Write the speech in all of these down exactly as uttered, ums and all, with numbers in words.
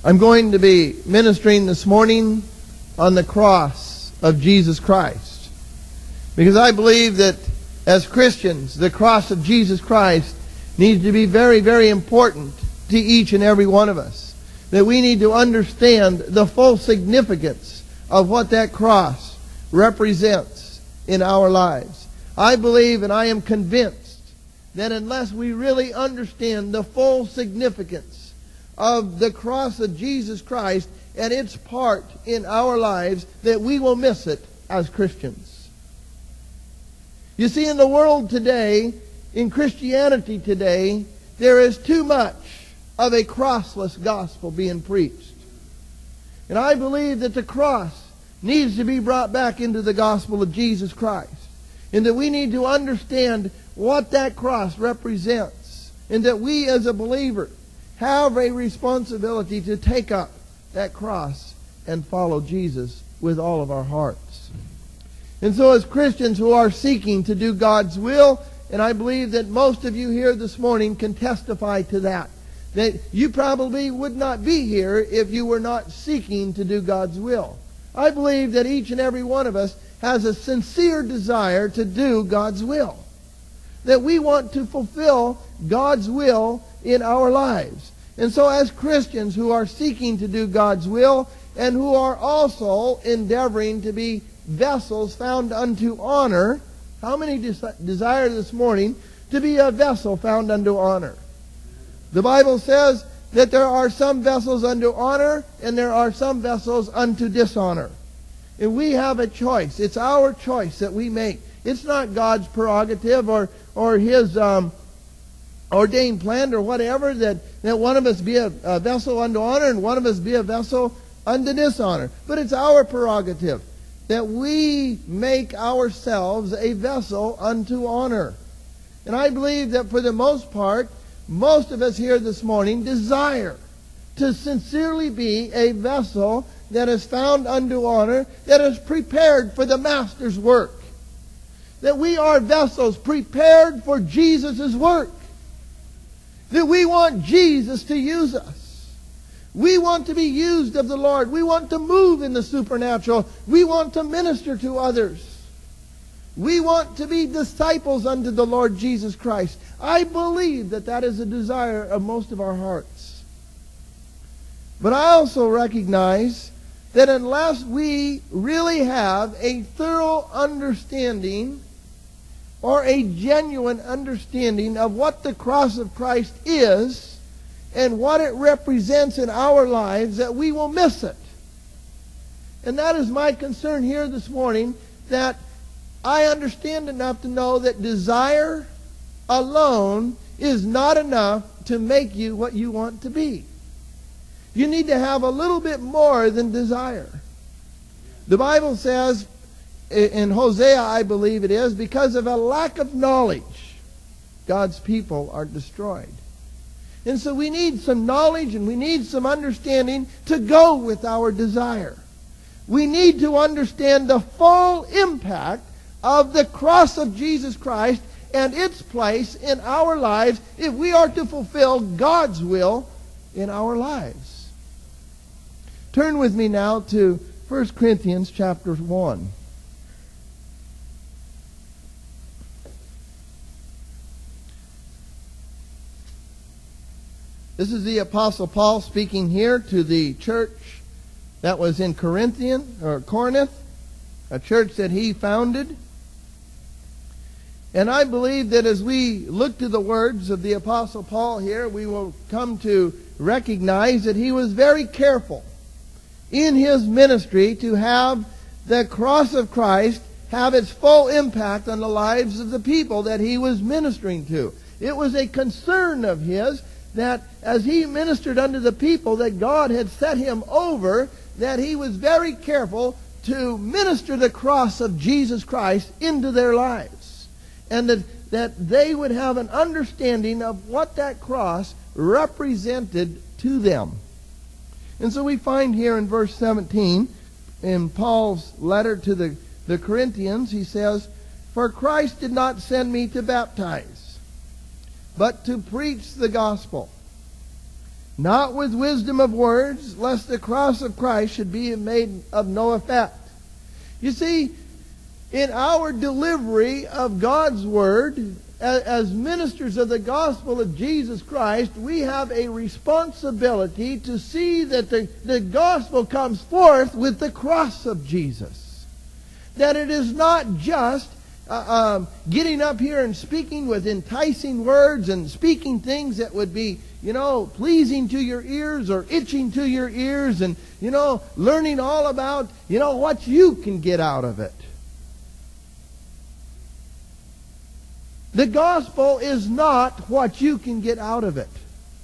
I'm going to be ministering this morning on the cross of Jesus Christ, because I believe that as Christians, the cross of Jesus Christ needs to be very, very important to each and every one of us. That we need to understand the full significance of what that cross represents in our lives. I believe and I am convinced that unless we really understand the full significance of the cross of Jesus Christ and its part in our lives, that we will miss it as Christians. You see, in the world today, in Christianity today, there is too much of a crossless gospel being preached. And I believe that the cross needs to be brought back into the gospel of Jesus Christ, and that we need to understand what that cross represents, and that we as a believer have a responsibility to take up that cross and follow Jesus with all of our hearts. And so as Christians who are seeking to do God's will, and I believe that most of you here this morning can testify to that, that you probably would not be here if you were not seeking to do God's will. I believe that each and every one of us has a sincere desire to do God's will. That we want to fulfill God's will in our lives. And so as Christians who are seeking to do God's will, and who are also endeavoring to be vessels found unto honor, how many des- desire this morning to be a vessel found unto honor? The Bible says that there are some vessels unto honor, and there are some vessels unto dishonor. And we have a choice. It's our choice that we make. It's not God's prerogative or, or His um, ordained plan or whatever that, that one of us be a, a vessel unto honor and one of us be a vessel unto dishonor. But it's our prerogative that we make ourselves a vessel unto honor. And I believe that for the most part, most of us here this morning desire to sincerely be a vessel that is found unto honor, that is prepared for the Master's work. That we are vessels prepared for Jesus' work. That we want Jesus to use us. We want to be used of the Lord. We want to move in the supernatural. We want to minister to others. We want to be disciples unto the Lord Jesus Christ. I believe that that is a desire of most of our hearts. But I also recognize that unless we really have a thorough understanding or a genuine understanding of what the cross of Christ is and what it represents in our lives, that we will miss it. And that is my concern here this morning, that I understand enough to know that desire alone is not enough to make you what you want to be. You need to have a little bit more than desire. The Bible says in Hosea, I believe it is, because of a lack of knowledge, God's people are destroyed. And so we need some knowledge and we need some understanding to go with our desire. We need to understand the full impact of the cross of Jesus Christ and its place in our lives if we are to fulfill God's will in our lives. Turn with me now to First Corinthians chapter one. This is the Apostle Paul speaking here to the church that was in Corinthian or Corinth, a church that he founded. And I believe that as we look to the words of the Apostle Paul here, we will come to recognize that he was very careful in his ministry to have the cross of Christ have its full impact on the lives of the people that he was ministering to. It was a concern of his that as he ministered unto the people that God had set him over, that he was very careful to minister the cross of Jesus Christ into their lives. And that, that they would have an understanding of what that cross represented to them. And so we find here in verse seventeen, in Paul's letter to the, the Corinthians, he says, "For Christ did not send me to baptize, but to preach the gospel, not with wisdom of words, lest the cross of Christ should be made of no effect. You see, in our delivery of God's Word, as ministers of the gospel of Jesus Christ, we have a responsibility to see that the, the gospel comes forth with the cross of Jesus. That it is not just uh, um, getting up here and speaking with enticing words and speaking things that would be, you know, pleasing to your ears or itching to your ears, and, you know, learning all about, you know, what you can get out of it. The gospel is not what you can get out of it.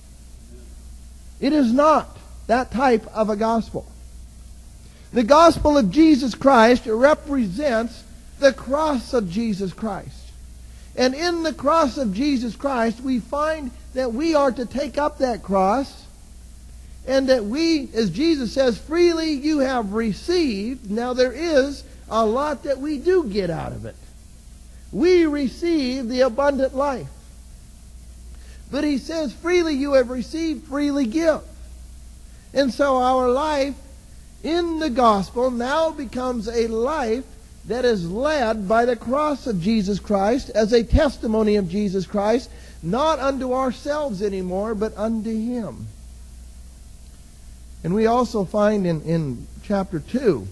It is not that type of a gospel. The gospel of Jesus Christ represents the cross of Jesus Christ. And in the cross of Jesus Christ, we find that we are to take up that cross, and that we, as Jesus says, freely you have received. Now there is a lot that we do get out of it. We receive the abundant life. But he says, freely you have received, freely give. And so our life in the gospel now becomes a life that is led by the cross of Jesus Christ as a testimony of Jesus Christ, not unto ourselves anymore, but unto Him. And we also find in, in chapter two,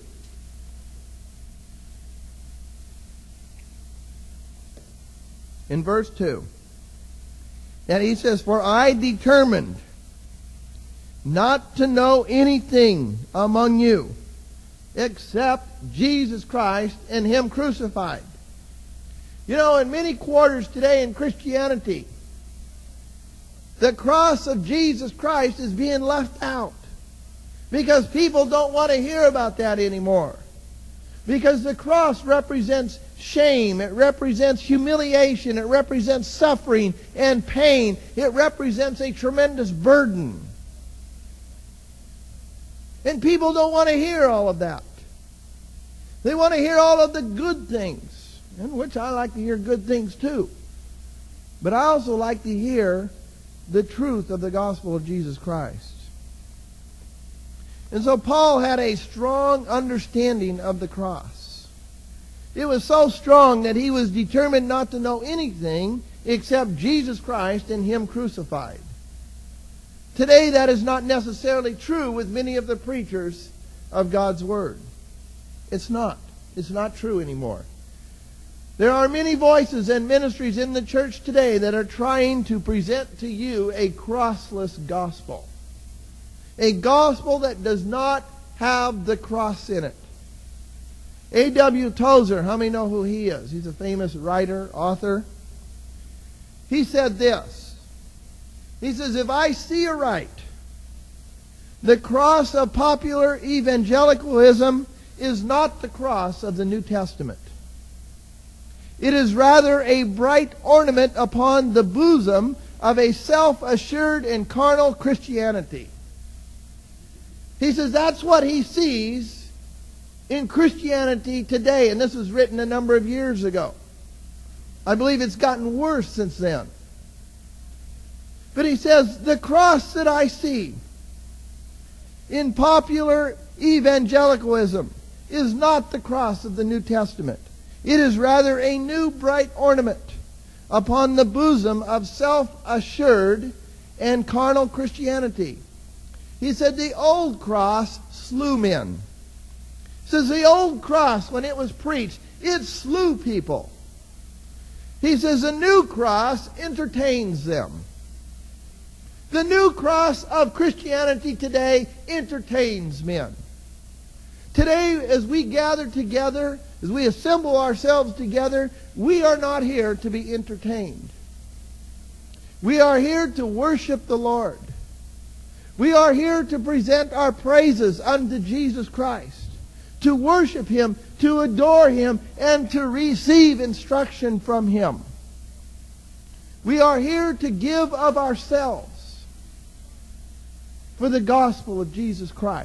in verse two, that he says, "For I determined not to know anything among you except Jesus Christ and Him crucified." You know, in many quarters today in Christianity, the cross of Jesus Christ is being left out because people don't want to hear about that anymore. Because the cross represents shame, it represents humiliation, it represents suffering and pain, it represents a tremendous burden. And people don't want to hear all of that. They want to hear all of the good things, in which I like to hear good things too. But I also like to hear the truth of the gospel of Jesus Christ. And so Paul had a strong understanding of the cross. It was so strong that he was determined not to know anything except Jesus Christ and Him crucified. Today that is not necessarily true with many of the preachers of God's Word. It's not. It's not true anymore. There are many voices and ministries in the church today that are trying to present to you a crossless gospel. A gospel that does not have the cross in it. A W Tozer, how many know who he is? He's a famous writer, author. He said this. He says, "If I see aright, the cross of popular evangelicalism is not the cross of the New Testament. It is rather a bright ornament upon the bosom of a self-assured and carnal Christianity." He says that's what he sees in Christianity today. And this was written a number of years ago. I believe it's gotten worse since then. But he says, the cross that I see in popular evangelicalism is not the cross of the New Testament. It is rather a new bright ornament upon the bosom of self-assured and carnal Christianity. He said the old cross slew men. He says the old cross, when it was preached, it slew people. He says the new cross entertains them. The new cross of Christianity today entertains men. Today, as we gather together, as we assemble ourselves together, we are not here to be entertained. We are here to worship the Lord. We are here to present our praises unto Jesus Christ, to worship Him, to adore Him, and to receive instruction from Him. We are here to give of ourselves for the gospel of Jesus Christ.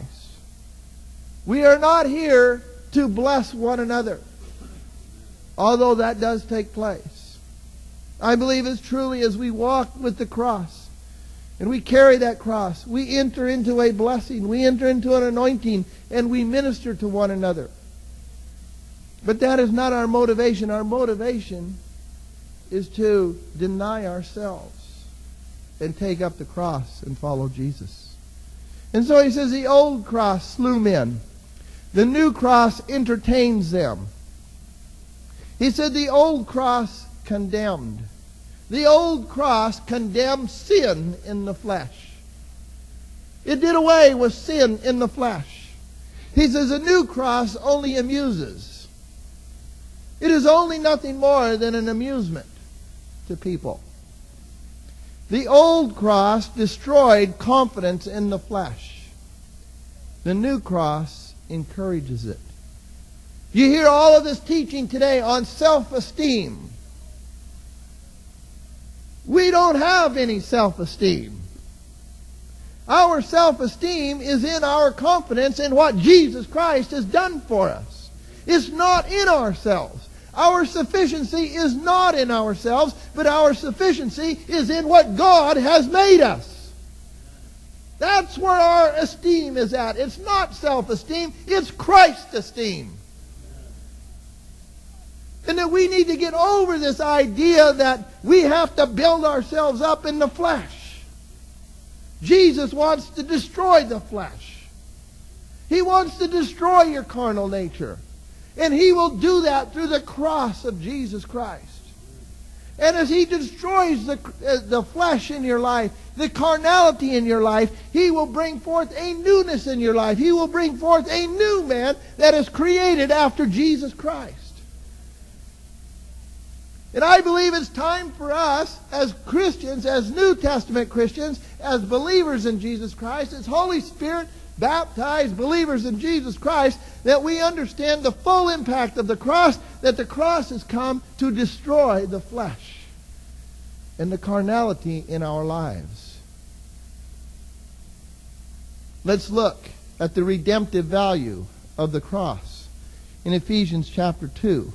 We are not here to bless one another, although that does take place. I believe as truly as we walk with the cross, and we carry that cross, we enter into a blessing, we enter into an anointing, and we minister to one another. But that is not our motivation. Our motivation is to deny ourselves and take up the cross and follow Jesus. And so he says the old cross slew men. The new cross entertains them. He said the old cross condemned. The old cross condemned sin in the flesh. It did away with sin in the flesh. He says a new cross only amuses. It is only nothing more than an amusement to people. The old cross destroyed confidence in the flesh. The new cross encourages it. You hear all of this teaching today on self-esteem. We don't have any self-esteem. Our self-esteem is in our confidence in what Jesus Christ has done for us. It's not in ourselves. Our sufficiency is not in ourselves, but our sufficiency is in what God has made us. That's where our esteem is at. It's not self-esteem, it's Christ's esteem. And that we need to get over this idea that we have to build ourselves up in the flesh. Jesus wants to destroy the flesh. He wants to destroy your carnal nature. And He will do that through the cross of Jesus Christ. And as He destroys the, uh, the flesh in your life, the carnality in your life, He will bring forth a newness in your life. He will bring forth a new man that is created after Jesus Christ. And I believe it's time for us as Christians, as New Testament Christians, as believers in Jesus Christ, as Holy Spirit baptized believers in Jesus Christ, that we understand the full impact of the cross, that the cross has come to destroy the flesh and the carnality in our lives. Let's look at the redemptive value of the cross in Ephesians chapter two.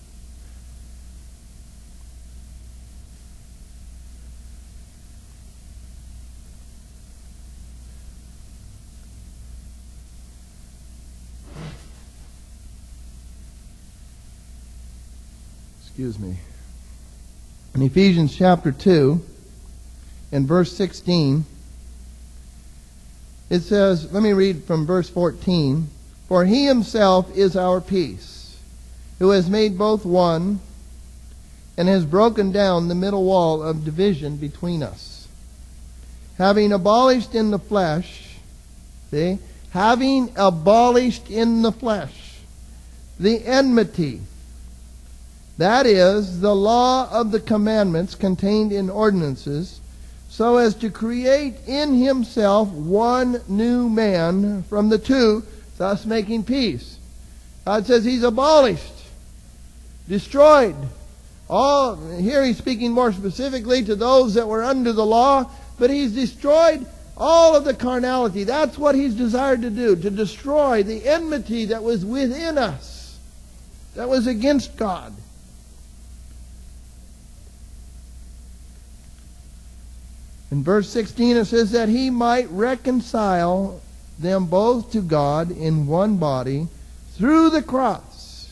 Excuse me. In Ephesians chapter two, in verse sixteen, it says, let me read from verse fourteen. For He Himself is our peace, who has made both one, and has broken down the middle wall of division between us, having abolished in the flesh, see, having abolished in the flesh the enmity, that is, the law of the commandments contained in ordinances, so as to create in Himself one new man from the two, thus making peace. God says He's abolished, destroyed. All, here He's speaking more specifically to those that were under the law, but He's destroyed all of the carnality. That's what He's desired to do, to destroy the enmity that was within us, that was against God. In verse sixteen it says that He might reconcile them both to God in one body through the cross,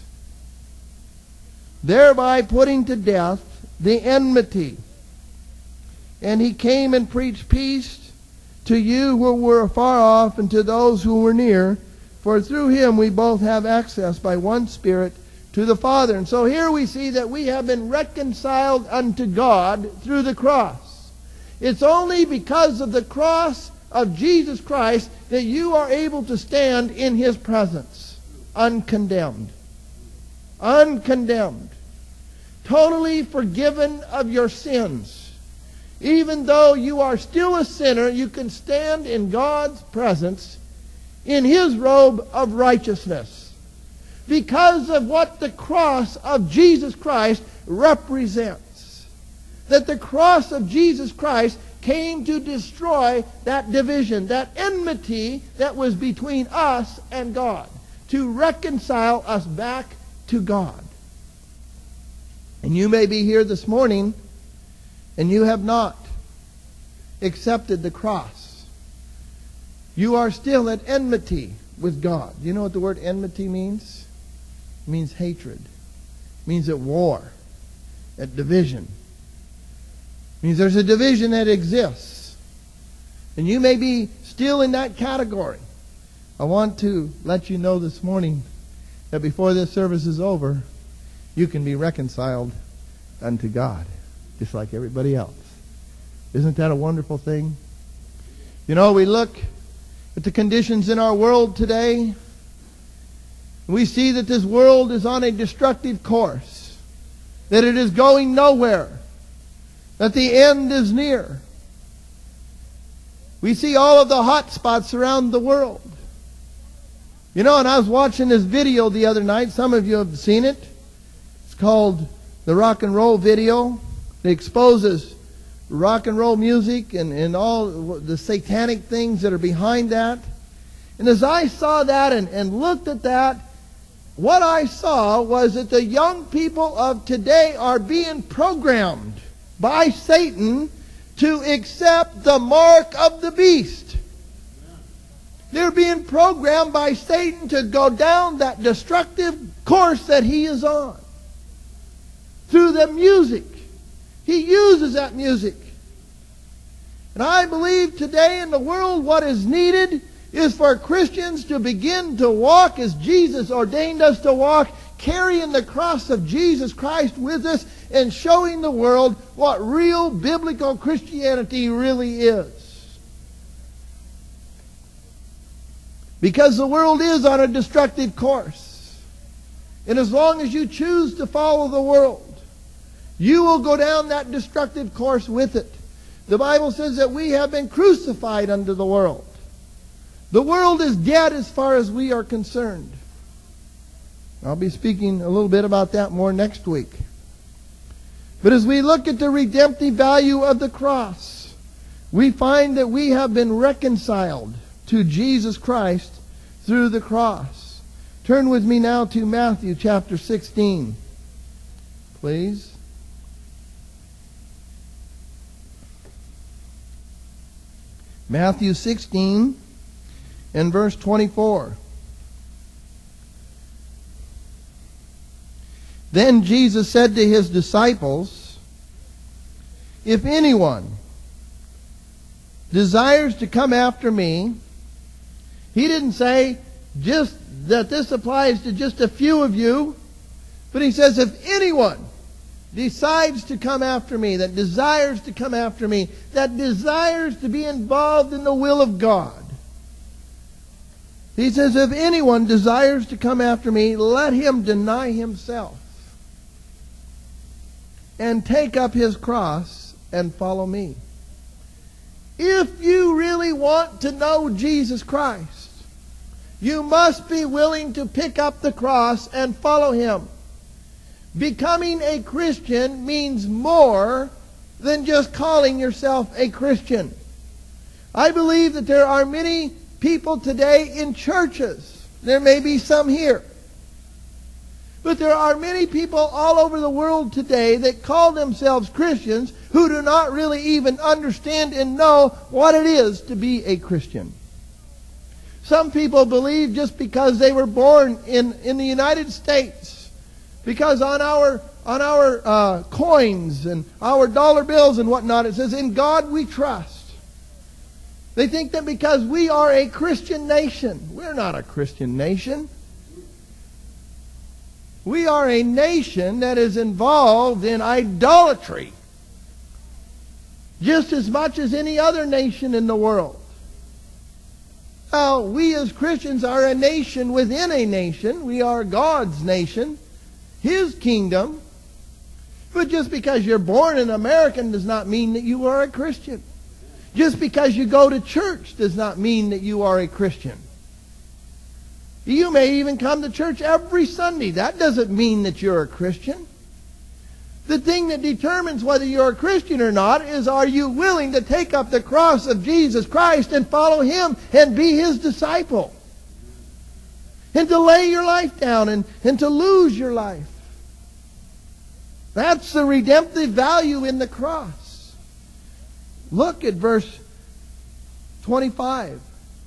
thereby putting to death the enmity. And He came and preached peace to you who were far off and to those who were near, for through Him we both have access by one Spirit to the Father. And so here we see that we have been reconciled unto God through the cross. It's only because of the cross of Jesus Christ that you are able to stand in His presence, uncondemned. Uncondemned. Totally forgiven of your sins. Even though you are still a sinner, you can stand in God's presence in His robe of righteousness, because of what the cross of Jesus Christ represents. That the cross of Jesus Christ came to destroy that division, that enmity that was between us and God, to reconcile us back to God. And you may be here this morning and you have not accepted the cross, you are still at enmity with God. Do you know what the word enmity means? It means hatred. It means at war, at division. It means there's a division that exists. And you may be still in that category. I want to let you know this morning that before this service is over, you can be reconciled unto God, just like everybody else. Isn't that a wonderful thing? You know, we look at the conditions in our world today, and we see that this world is on a destructive course, that it is going nowhere, that the end is near. We see all of the hot spots around the world. You know, and I was watching this video the other night. Some of you have seen it. It's called the rock and roll video. It exposes rock and roll music and, and all the satanic things that are behind that. And as I saw that and, and looked at that, what I saw was that the young people of today are being programmed by Satan to accept the mark of the beast. They're being programmed by Satan to go down that destructive course that he is on. Through the music. He uses that music. And I believe today in the world what is needed is for Christians to begin to walk as Jesus ordained us to walk, carrying the cross of Jesus Christ with us and showing the world what real biblical Christianity really is. Because the world is on a destructive course. And as long as you choose to follow the world, you will go down that destructive course with it. The Bible says that we have been crucified unto the world. The world is dead as far as we are concerned. I'll be speaking a little bit about that more next week. But as we look at the redemptive value of the cross, we find that we have been reconciled to Jesus Christ through the cross. Turn with me now to Matthew chapter sixteen, please. Matthew sixteen and verse twenty-four. Then Jesus said to his disciples, if anyone desires to come after me, he didn't say just that this applies to just a few of you, but he says if anyone decides to come after me, that desires to come after me, that desires to be involved in the will of God. He says if anyone desires to come after me, let him deny himself and take up his cross and follow me. If you really want to know Jesus Christ, you must be willing to pick up the cross and follow him. Becoming a Christian means more than just calling yourself a Christian. I believe that there are many people today in churches. There may be some here. But there are many people all over the world today that call themselves Christians who do not really even understand and know what it is to be a Christian. Some people believe just because they were born in, in the United States, because on our on our uh, coins and our dollar bills and whatnot, it says, in God we trust. They think that because we are a Christian nation. We're not a Christian nation. We are a nation that is involved in idolatry just as much as any other nation in the world. Now, we as Christians are a nation within a nation. We are God's nation, His kingdom. But just because you're born an American does not mean that you are a Christian. Just because you go to church does not mean that you are a Christian. You may even come to church every Sunday. That doesn't mean that you're a Christian. The thing that determines whether you're a Christian or not is, are you willing to take up the cross of Jesus Christ and follow Him and be His disciple? And to lay your life down and, and to lose your life. That's the redemptive value in the cross. Look at verse twenty-five.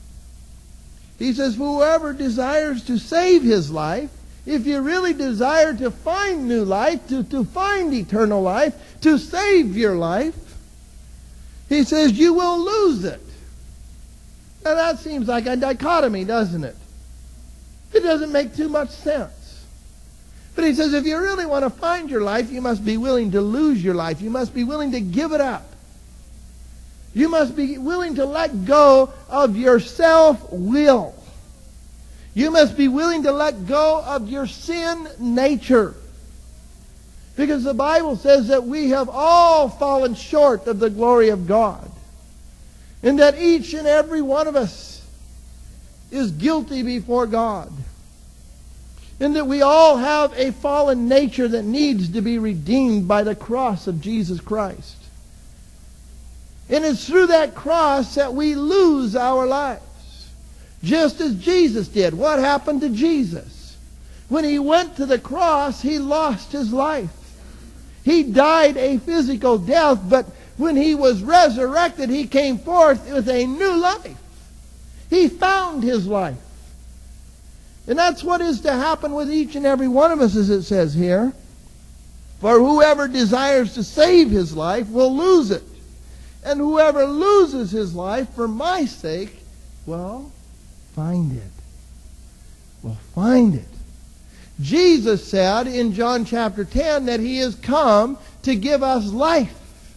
He says, whoever desires to save his life, if you really desire to find new life, to, to find eternal life, to save your life, he says you will lose it. Now that seems like a dichotomy, doesn't it? It doesn't make too much sense. But he says if you really want to find your life, you must be willing to lose your life. You must be willing to give it up. You must be willing to let go of your self-will. You must be willing to let go of your sin nature. Because the Bible says that we have all fallen short of the glory of God. And that each and every one of us is guilty before God. And that we all have a fallen nature that needs to be redeemed by the cross of Jesus Christ. And it's through that cross that we lose our lives. Just as Jesus did. What happened to Jesus? When he went to the cross, he lost his life. He died a physical death, but when he was resurrected, he came forth with a new life. He found his life. And that's what is to happen with each and every one of us, as it says here. For whoever desires to save his life will lose it. And whoever loses his life for my sake will find it. Will find it. Jesus said in John chapter ten that he has come to give us life.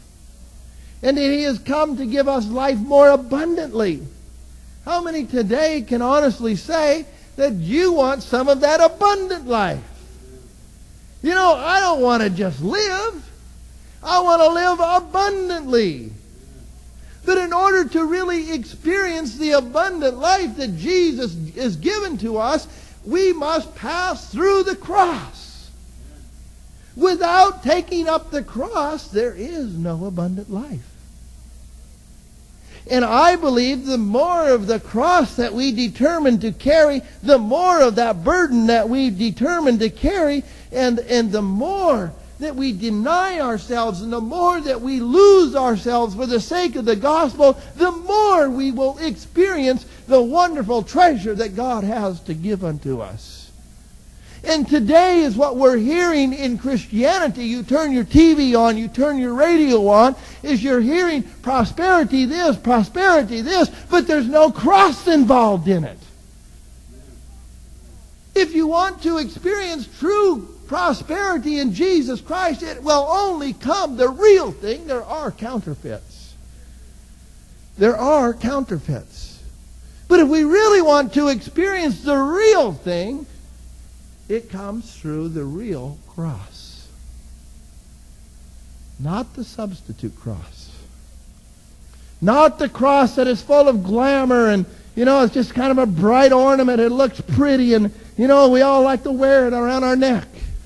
And that he has come to give us life more abundantly. How many today can honestly say that you want some of that abundant life? You know, I don't want to just live. I want to live abundantly. But in order to really experience the abundant life that Jesus is given to us, we must pass through the cross. Without taking up the cross, there is no abundant life. And I believe the more of the cross that we determine to carry, the more of that burden that we determine to carry, and, and the more that we deny ourselves, and the more that we lose ourselves for the sake of the gospel, the more we will experience the wonderful treasure that God has to give unto us. And today is what we're hearing in Christianity. You turn your T V on, you turn your radio on, is you're hearing prosperity this, prosperity this, but there's no cross involved in it. If you want to experience true prosperity in Jesus Christ, it will only come, the real thing. There are counterfeits. There are counterfeits. But if we really want to experience the real thing, it comes through the real cross. Not the substitute cross. Not the cross that is full of glamour and, you know, it's just kind of a bright ornament. It looks pretty and, you know, we all like to wear it around our neck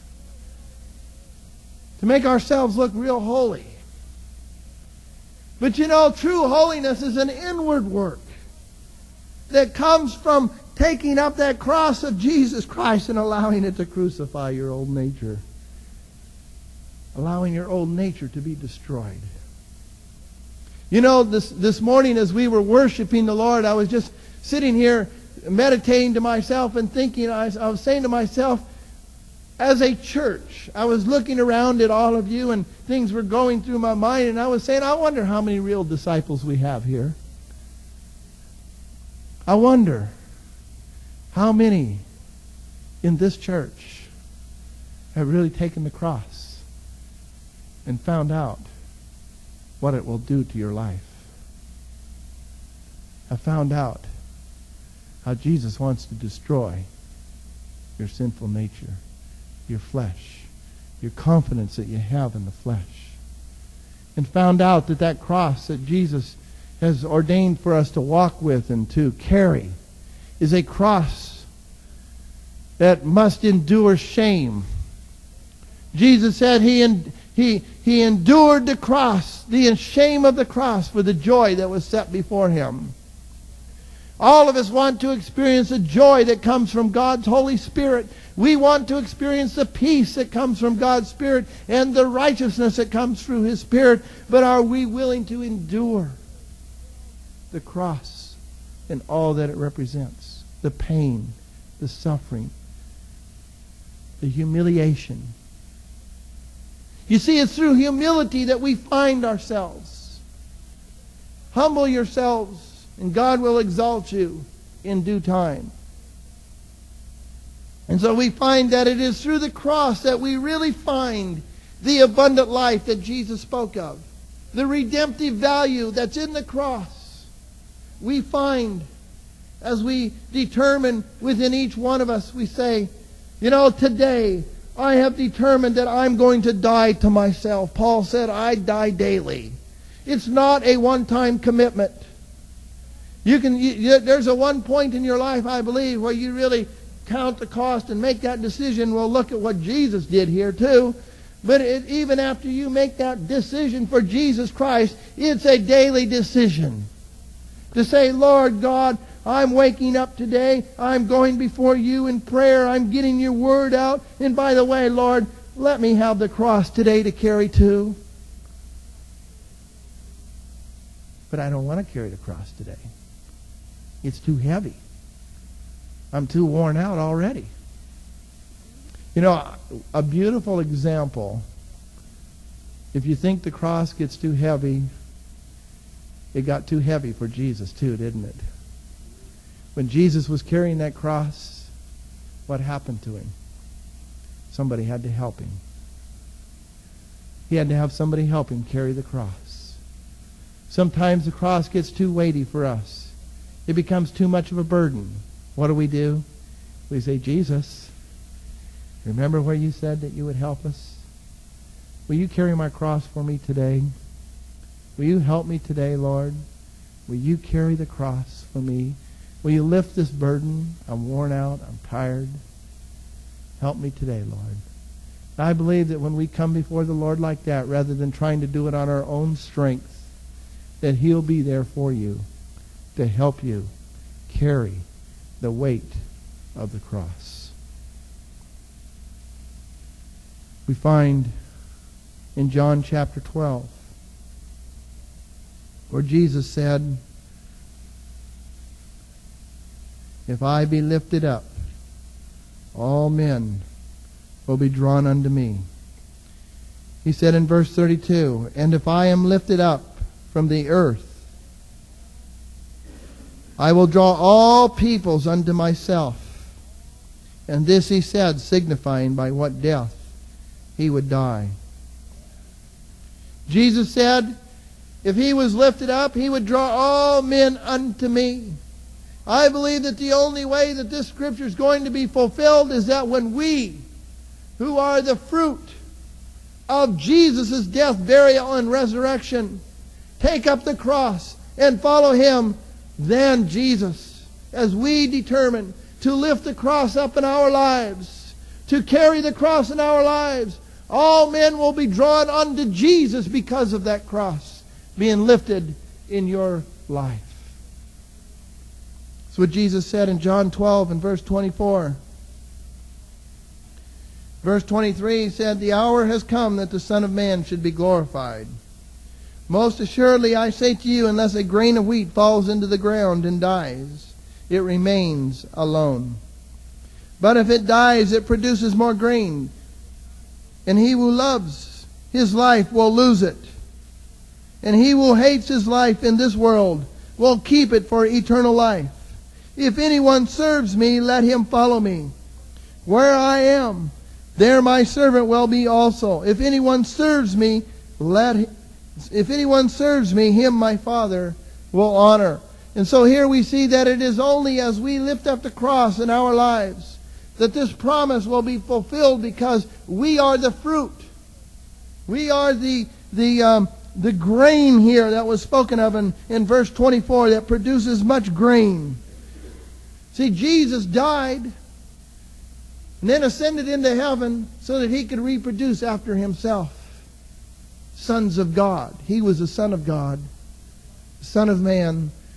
to make ourselves look real holy. But you know, true holiness is an inward work that comes from taking up that cross of Jesus Christ and allowing it to crucify your old nature. Allowing your old nature to be destroyed. You know, this, this morning as we were worshiping the Lord, I was just sitting here meditating to myself and thinking, I, I was saying to myself, as a church, I was looking around at all of you and things were going through my mind, and I was saying, I wonder how many real disciples we have here. I wonder how many in this church have really taken the cross and found out what it will do to your life. Have found out how Jesus wants to destroy your sinful nature, your flesh, your confidence that you have in the flesh. And found out that that cross that Jesus has ordained for us to walk with and to carry is a cross that must endure shame. Jesus said he, en- he, he endured the cross, the shame of the cross, for the joy that was set before him. All of us want to experience the joy that comes from God's Holy Spirit. We want to experience the peace that comes from God's Spirit and the righteousness that comes through His Spirit. But are we willing to endure the cross and all that it represents? The pain, the suffering, the humiliation. You see, it's through humility that we find ourselves. Humble yourselves, and God will exalt you in due time. And so we find that it is through the cross that we really find the abundant life that Jesus spoke of. The redemptive value that's in the cross. We find, as we determine within each one of us, we say, you know, today I have determined that I'm going to die to myself. Paul said, I die daily. It's not a one-time commitment. You can. You, there's a one point in your life, I believe, where you really count the cost and make that decision. Well, look at what Jesus did here too. But it, even after you make that decision for Jesus Christ, it's a daily decision. To say, Lord God, I'm waking up today. I'm going before you in prayer. I'm getting your word out. And by the way, Lord, let me have the cross today to carry too. But I don't want to carry the cross today. It's too heavy. I'm too worn out already. You know, a beautiful example, if you think the cross gets too heavy, it got too heavy for Jesus too, didn't it? When Jesus was carrying that cross, what happened to him? Somebody had to help him. He had to have somebody help him carry the cross. Sometimes the cross gets too weighty for us. It becomes too much of a burden. What do we do? We say, Jesus, remember where you said that you would help us? Will you carry my cross for me today? Will you help me today, Lord? Will you carry the cross for me? Will you lift this burden? I'm worn out. I'm tired. Help me today, Lord. I believe that when we come before the Lord like that, rather than trying to do it on our own strength, that He'll be there for you to help you carry the weight of the cross. We find in John chapter twelve where Jesus said, if I be lifted up, all men will be drawn unto me. He said in verse thirty-two, and if I am lifted up from the earth, I will draw all peoples unto myself. And this he said, signifying by what death he would die. Jesus said, if he was lifted up, he would draw all men unto me. I believe that the only way that this scripture is going to be fulfilled is that when we, who are the fruit of Jesus' death, burial, and resurrection, take up the cross and follow Him, then Jesus, as we determine to lift the cross up in our lives, to carry the cross in our lives, all men will be drawn unto Jesus because of that cross being lifted in your life. That's what Jesus said in John twelve and verse twenty-four. Verse twenty-three said, the hour has come that the Son of Man should be glorified. Most assuredly I say to you, unless a grain of wheat falls into the ground and dies, it remains alone. But if it dies, it produces more grain. And he who loves his life will lose it. And he who hates his life in this world will keep it for eternal life. If anyone serves me, let him follow me. Where I am, there my servant will be also. If anyone serves me, let him If anyone serves me, him my Father will honor. And so here we see that it is only as we lift up the cross in our lives that this promise will be fulfilled, because we are the fruit. We are the the um, the grain here that was spoken of in, in verse twenty-four that produces much grain. See, Jesus died and then ascended into heaven so that He could reproduce after Himself. Sons of God. He was the Son of God, Son of Man,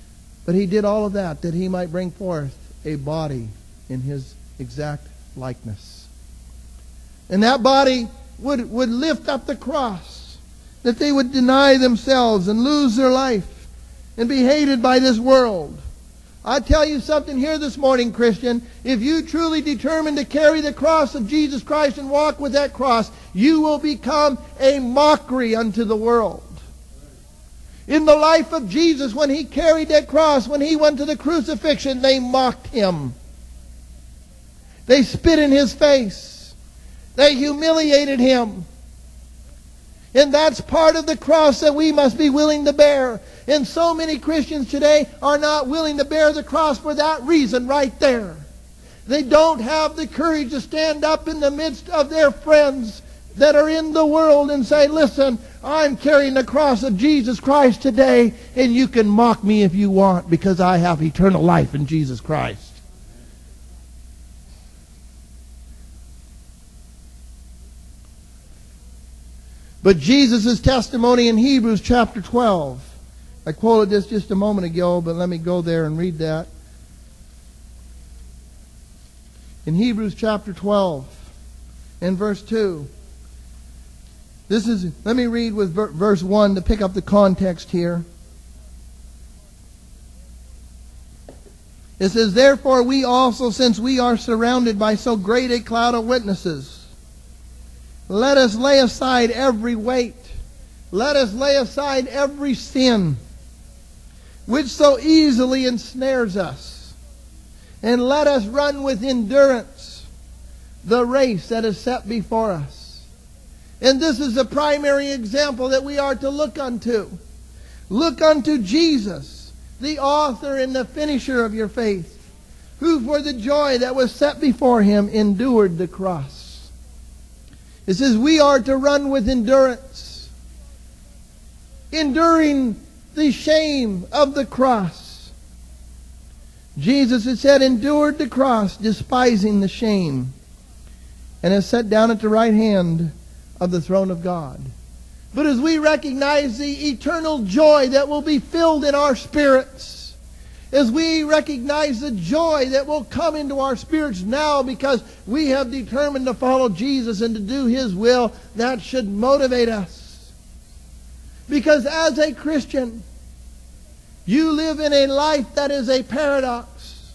But he did all of that that he might bring forth a body in his exact likeness. And that body would, would lift up the cross, that they would deny themselves and lose their life and be hated by this world. I tell you something here this morning, Christian. If you truly determine to carry the cross of Jesus Christ and walk with that cross, you will become a mockery unto the world. In the life of Jesus, when he carried that cross, when he went to the crucifixion, they mocked him. They spit in his face. They humiliated him. And that's part of the cross that we must be willing to bear. And so many Christians today are not willing to bear the cross for that reason right there. They don't have the courage to stand up in the midst of their friends that are in the world and say, listen, I'm carrying the cross of Jesus Christ today, and you can mock me if you want because I have eternal life in Jesus Christ. But Jesus' testimony in Hebrews chapter twelve, I quoted this just a moment ago, but let me go there and read that. In Hebrews chapter twelve, in verse two, this is, let me read with verse one to pick up the context here. It says, therefore we also, since we are surrounded by so great a cloud of witnesses, let us lay aside every weight. Let us lay aside every sin which so easily ensnares us. And let us run with endurance the race that is set before us. And this is the primary example that we are to look unto. Look unto Jesus, the author and the finisher of your faith, who for the joy that was set before him endured the cross. It says we are to run with endurance, enduring the shame of the cross. Jesus, it said, endured the cross, despising the shame, and is set down at the right hand of the throne of God. But as we recognize the eternal joy that will be filled in our spirits, as we recognize the joy that will come into our spirits now because we have determined to follow Jesus and to do his will, that should motivate us. Because as a Christian, you live in a life that is a paradox.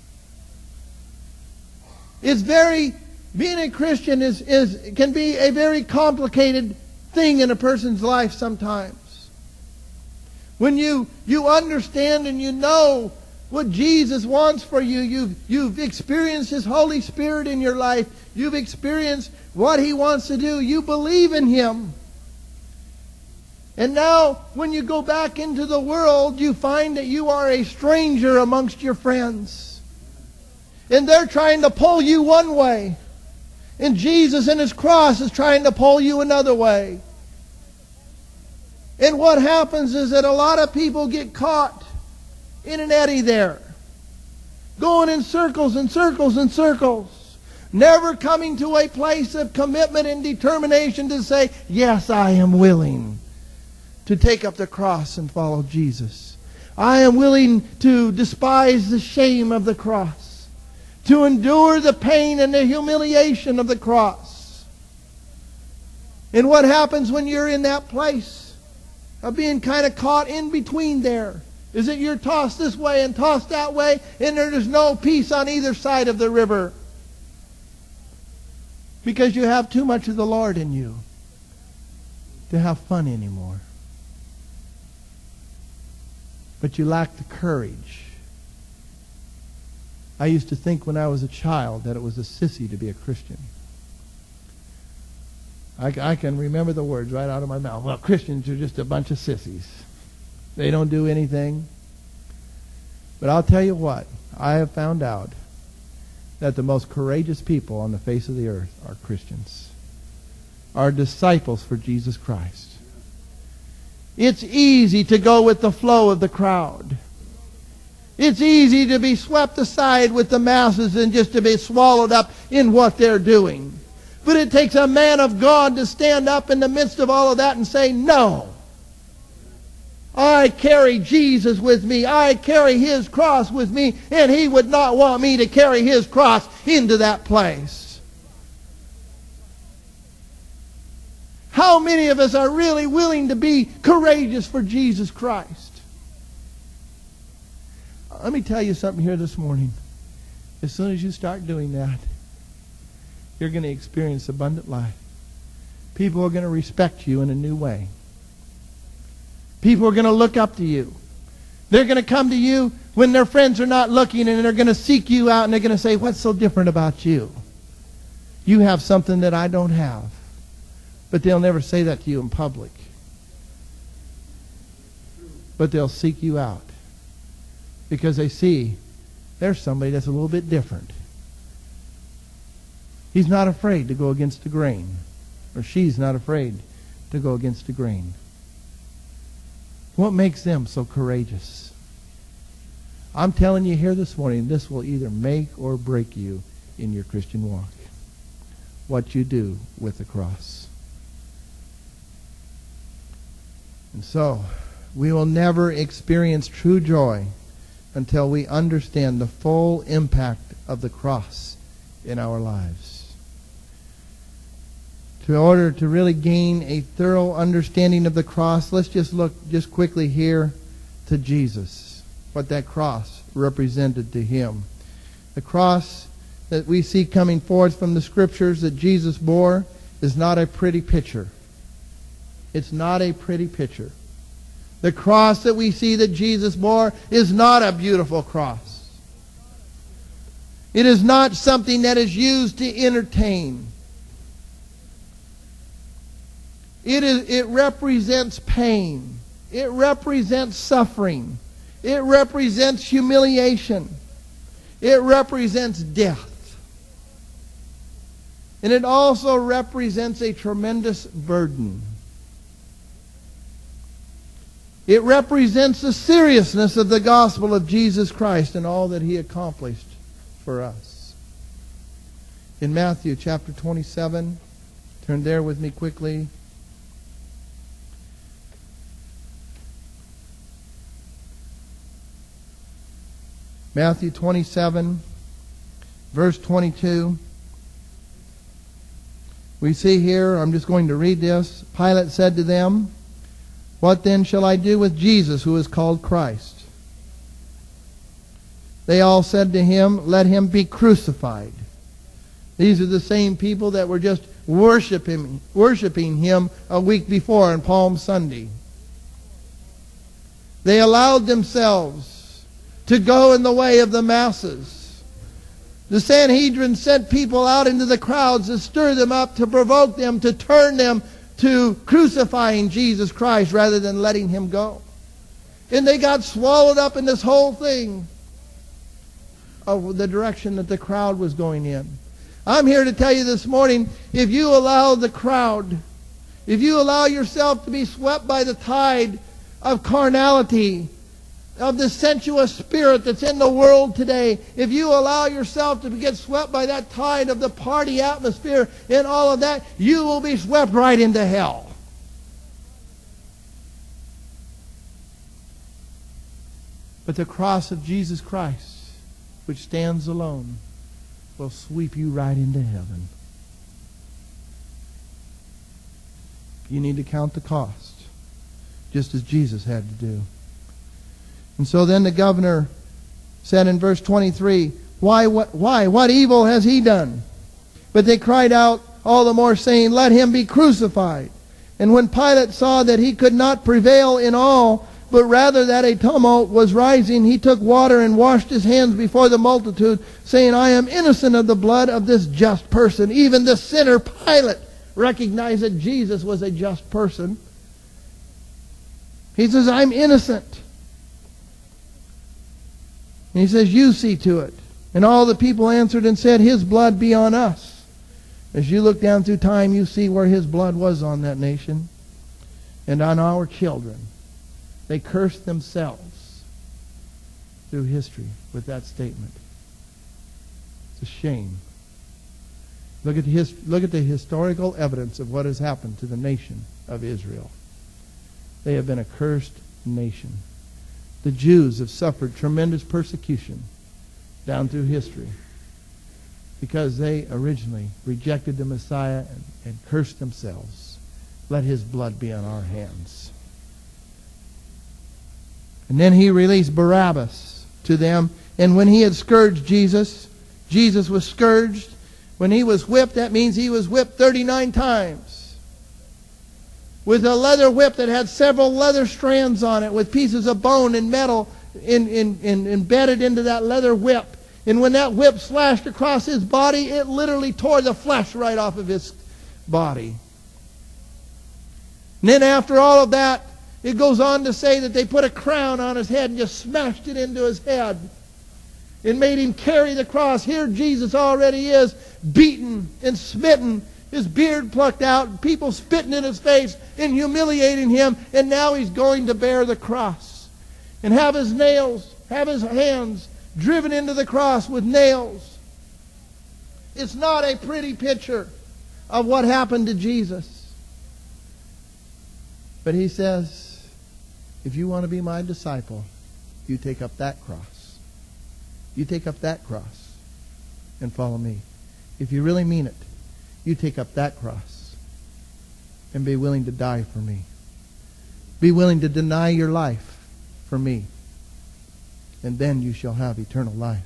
It's very, being a Christian is, is can be a very complicated thing in a person's life sometimes. When you, you understand and you know what Jesus wants for you, you've, you've experienced his Holy Spirit in your life, you've experienced what he wants to do, you believe in him. And now, when you go back into the world, you find that you are a stranger amongst your friends. And they're trying to pull you one way. And Jesus and his cross is trying to pull you another way. And what happens is that a lot of people get caught in an eddy there, going in circles and circles and circles, never coming to a place of commitment and determination to say, yes, I am willing to take up the cross and follow Jesus. I am willing to despise the shame of the cross, to endure the pain and the humiliation of the cross. And what happens when you're in that place of being kind of caught in between there is that you're tossed this way and tossed that way, and there is no peace on either side of the river because you have too much of the Lord in you to have fun anymore. But you lack the courage. I used to think when I was a child that it was a sissy to be a Christian. I, I can remember the words right out of my mouth. Well, Christians are just a bunch of sissies. They don't do anything. But I'll tell you what, I have found out that the most courageous people on the face of the earth are Christians, are disciples for Jesus Christ. It's easy to go with the flow of the crowd. It's easy to be swept aside with the masses and just to be swallowed up in what they're doing. But it takes a man of God to stand up in the midst of all of that and say, no. I carry Jesus with me. I carry His cross with me, and He would not want me to carry His cross into that place. How many of us are really willing to be courageous for Jesus Christ? Let me tell you something here this morning. As soon as you start doing that, you're going to experience abundant life. People are going to respect you in a new way. People are going to look up to you. They're going to come to you when their friends are not looking, and they're going to seek you out, and they're going to say, what's so different about you? You have something that I don't have. But they'll never say that to you in public. But they'll seek you out because they see there's somebody that's a little bit different. He's not afraid to go against the grain, or she's not afraid to go against the grain. What makes them so courageous? I'm telling you here this morning, this will either make or break you in your Christian walk. What you do with the cross. And so, we will never experience true joy until we understand the full impact of the cross in our lives. In order to really gain a thorough understanding of the cross, let's just look just quickly here to Jesus, what that cross represented to Him. The cross that we see coming forth from the Scriptures that Jesus bore is not a pretty picture. It's not a pretty picture. The cross that we see that Jesus bore is not a beautiful cross. It is not something that is used to entertain. It is, it represents pain. It represents suffering. It represents humiliation. It represents death. And it also represents a tremendous burden. It represents the seriousness of the gospel of Jesus Christ and all that He accomplished for us. In Matthew chapter twenty-seven, turn there with me quickly. Matthew twenty-seven, verse twenty-two. We see here, I'm just going to read this. Pilate said to them, "What then shall I do with Jesus, who is called Christ?" They all said to him, "Let him be crucified." These are the same people that were just worshiping, worshiping him a week before on Palm Sunday. They allowed themselves to go in the way of the masses. The Sanhedrin sent people out into the crowds to stir them up, to provoke them, to turn them to crucifying Jesus Christ rather than letting Him go. And they got swallowed up in this whole thing of the direction that the crowd was going in. I'm here to tell you this morning, if you allow the crowd, if you allow yourself to be swept by the tide of carnality, of the sensuous spirit that's in the world today, if you allow yourself to get swept by that tide of the party atmosphere and all of that, you will be swept right into hell. But the cross of Jesus Christ, which stands alone, will sweep you right into heaven. You need to count the cost, just as Jesus had to do. And so then the governor said in verse twenty-three, Why, what, why, what evil has he done? But they cried out all the more, saying, Let him be crucified. And when Pilate saw that he could not prevail in all, but rather that a tumult was rising, he took water and washed his hands before the multitude, saying, I am innocent of the blood of this just person. Even the sinner Pilate recognized that Jesus was a just person. He says, I'm innocent. And he says, you see to it. And all the people answered and said, His blood be on us. As you look down through time, you see where His blood was on that nation and on our children. They cursed themselves through history with that statement. It's a shame. Look at the, his, look at the historical evidence of what has happened to the nation of Israel. They have been a cursed nation. The Jews have suffered tremendous persecution down through history because they originally rejected the Messiah and, and cursed themselves. Let his blood be on our hands. And then he released Barabbas to them. And when he had scourged Jesus, Jesus was scourged. When he was whipped, that means he was whipped thirty-nine times. With a leather whip that had several leather strands on it, with pieces of bone and metal in, in, in, embedded into that leather whip. And when that whip slashed across his body, it literally tore the flesh right off of his body. And then after all of that, it goes on to say that they put a crown on his head and just smashed it into his head. It made him carry the cross. Here Jesus already is, beaten and smitten, his beard plucked out, people spitting in his face and humiliating him, and now he's going to bear the cross and have his nails, have his hands driven into the cross with nails. It's not a pretty picture of what happened to Jesus. But he says, if you want to be my disciple, you take up that cross. You take up that cross and follow me. If you really mean it, you take up that cross and be willing to die for me. Be willing to deny your life for me. And then you shall have eternal life.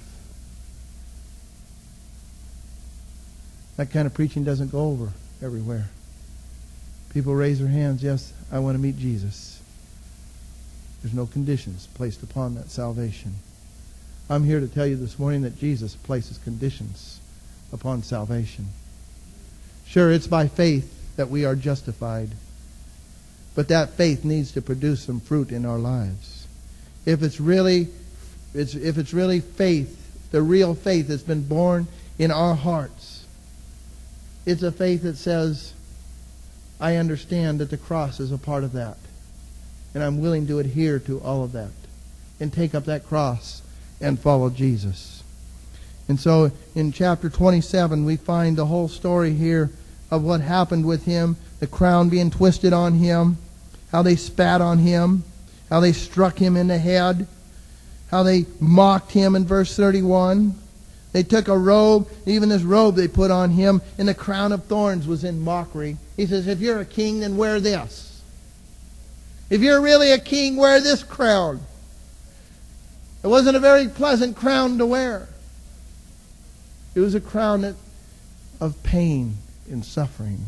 That kind of preaching doesn't go over everywhere. People raise their hands, yes, I want to meet Jesus. There's no conditions placed upon that salvation. I'm here to tell you this morning that Jesus places conditions upon salvation. Sure, it's by faith that we are justified. But that faith needs to produce some fruit in our lives. If it's really, it's, if it's really faith, the real faith that's been born in our hearts, it's a faith that says, I understand that the cross is a part of that. And I'm willing to adhere to all of that. And take up that cross and follow Jesus. And so in chapter twenty-seven we find the whole story here of what happened with him. The crown being twisted on him. How they spat on him. How they struck him in the head. How they mocked him in verse thirty-one. They took a robe, even this robe they put on him, and the crown of thorns was in mockery. He says, if you're a king, then wear this. If you're really a king, wear this crown. It wasn't a very pleasant crown to wear. It was a crown that, of pain and suffering.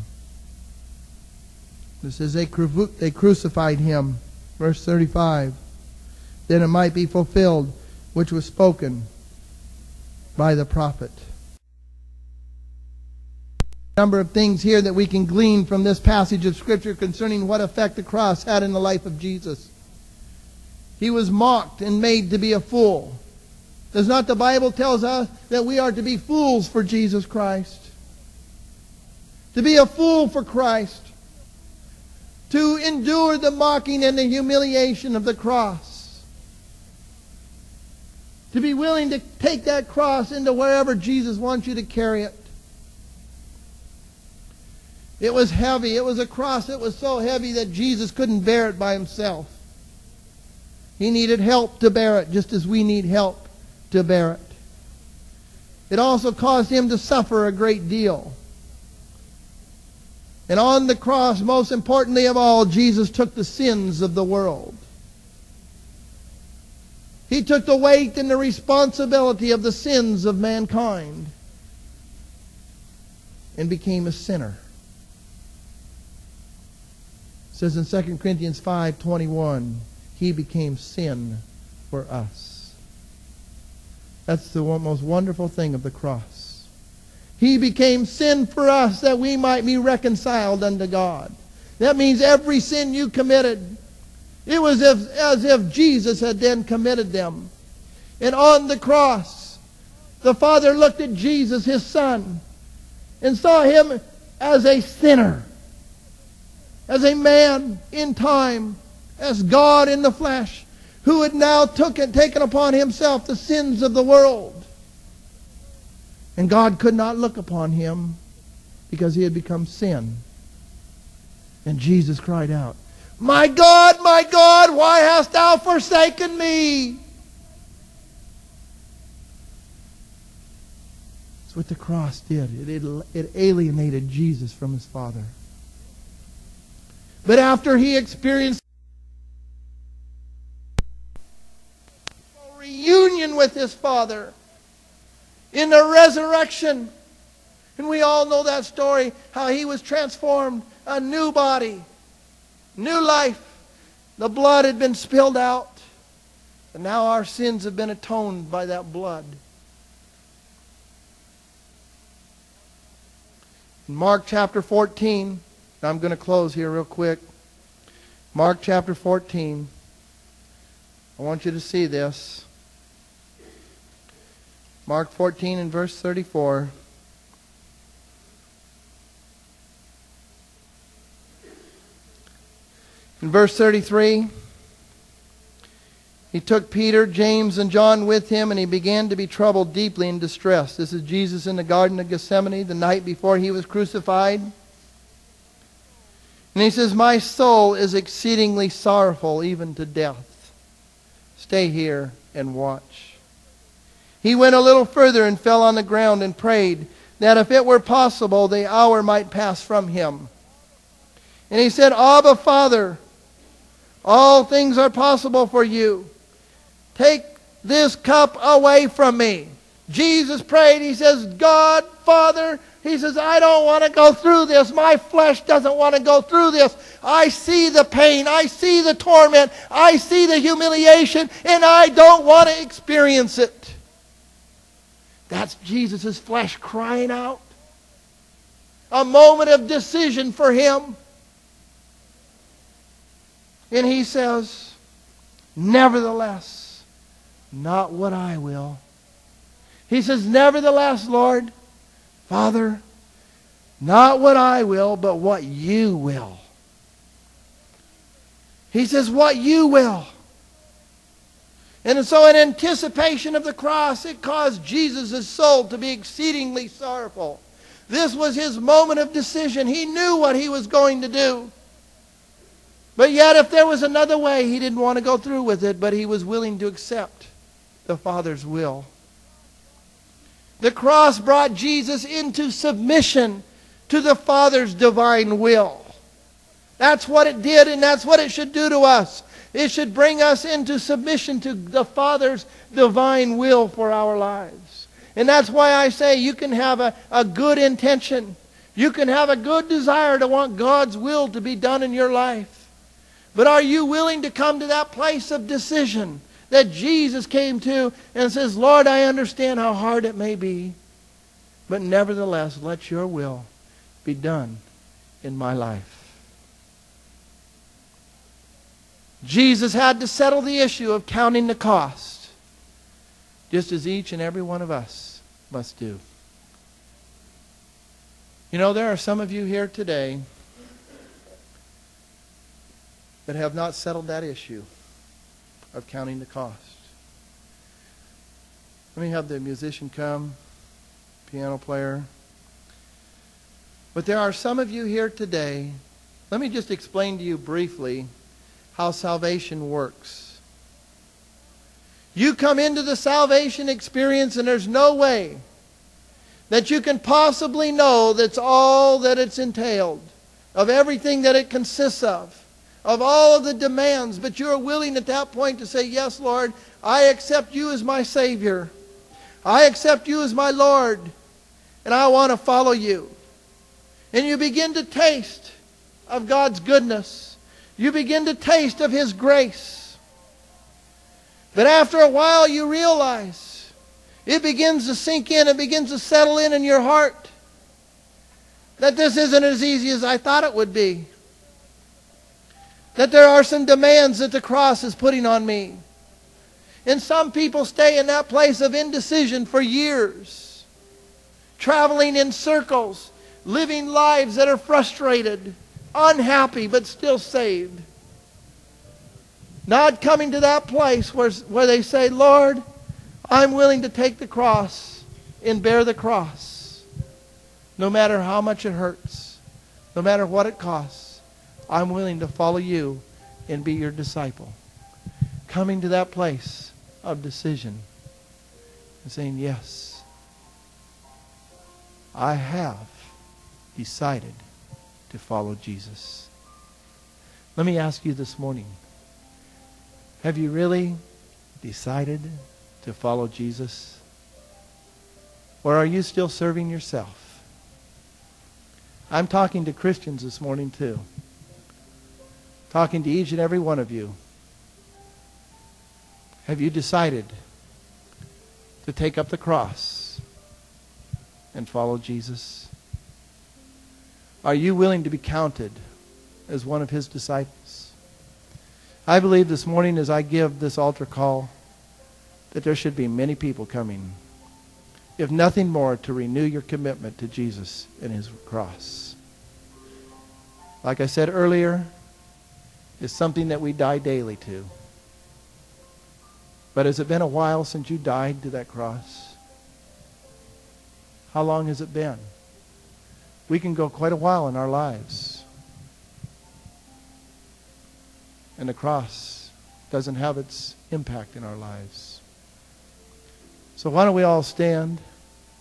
It says they, cru- they crucified him. Verse thirty-five. Then it might be fulfilled, which was spoken by the prophet. A number of things here that we can glean from this passage of Scripture concerning what effect the cross had in the life of Jesus. He was mocked and made to be a fool. Does not the Bible tell us that we are to be fools for Jesus Christ? To be a fool for Christ. To endure the mocking and the humiliation of the cross. To be willing to take that cross into wherever Jesus wants you to carry it. It was heavy. It was a cross that was so heavy that Jesus couldn't bear it by himself. He needed help to bear it, just as we need help to bear it. It also caused him to suffer a great deal. And on the cross, most importantly of all, Jesus took the sins of the world. He took the weight and the responsibility of the sins of mankind and became a sinner. It says in Second Corinthians five twenty-one, he became sin for us. That's the most wonderful thing of the cross. He became sin for us that we might be reconciled unto God. That means every sin you committed, it was as, as if Jesus had then committed them. And on the cross, the Father looked at Jesus, his Son, and saw him as a sinner, as a man in time, as God in the flesh, who had now took and taken upon himself the sins of the world. And God could not look upon him because he had become sin. And Jesus cried out, My God, my God, why hast thou forsaken me? That's what the cross did. It, it, it alienated Jesus from his Father. But after he experienced a reunion with his Father in the resurrection, and we all know that story, how he was transformed, a new body, new life. The blood had been spilled out, and now our sins have been atoned by that blood. In Mark chapter fourteen, I'm going to close here real quick. Mark chapter fourteen. I want you to see this. Mark fourteen and verse thirty-four. In verse thirty-three, he took Peter, James, and John with him, and he began to be troubled deeply and distressed. This is Jesus in the Garden of Gethsemane, the night before he was crucified. And he says, my soul is exceedingly sorrowful, even to death. Stay here and watch. He went a little further and fell on the ground and prayed that if it were possible, the hour might pass from him. And he said, Abba, Father, all things are possible for you. Take this cup away from me. Jesus prayed. He says, God, Father, he says, I don't want to go through this. My flesh doesn't want to go through this. I see the pain. I see the torment. I see the humiliation, and I don't want to experience it. That's Jesus' flesh crying out. A moment of decision for him. And he says, nevertheless, not what I will. He says, nevertheless, Lord, Father, not what I will, but what you will. He says, what you will. And so in anticipation of the cross, it caused Jesus' soul to be exceedingly sorrowful. This was his moment of decision. He knew what he was going to do. But yet, if there was another way, he didn't want to go through with it, but he was willing to accept the Father's will. The cross brought Jesus into submission to the Father's divine will. That's what it did, and that's what it should do to us. It should bring us into submission to the Father's divine will for our lives. And that's why I say you can have a, a good intention. You can have a good desire to want God's will to be done in your life. But are you willing to come to that place of decision that Jesus came to and says, Lord, I understand how hard it may be, but nevertheless, let your will be done in my life. Jesus had to settle the issue of counting the cost, just as each and every one of us must do. You know, there are some of you here today that have not settled that issue of counting the cost. Let me have the musician come, piano player. But there are some of you here today, let me just explain to you briefly how salvation works. You come into the salvation experience and there's no way that you can possibly know that's all that it's entailed, of everything that it consists of, of all of the demands, but you're willing at that point to say, yes, Lord, I accept you as my Savior. I accept you as my Lord, and I want to follow you. And you begin to taste of God's goodness. You begin to taste of His grace. But after a while you realize it begins to sink in, it begins to settle in in your heart that this isn't as easy as I thought it would be. That there are some demands that the cross is putting on me. And some people stay in that place of indecision for years, traveling in circles, living lives that are frustrated, unhappy, but still saved. Not coming to that place where, where they say, Lord, I'm willing to take the cross and bear the cross. No matter how much it hurts, no matter what it costs, I'm willing to follow you and be your disciple. Coming to that place of decision and saying, yes, I have decided to follow Jesus. Let me ask you this morning, have you really decided to follow Jesus? Or are you still serving yourself? I'm talking to Christians this morning too. Talking to each and every one of you. Have you decided to take up the cross and follow Jesus? Are you willing to be counted as one of his disciples? I believe this morning as I give this altar call that there should be many people coming, if nothing more, to renew your commitment to Jesus and his cross. Like I said earlier, it's something that we die daily to. But has it been a while since you died to that cross? How long has it been? We can go quite a while in our lives. And the cross doesn't have its impact in our lives. So why don't we all stand?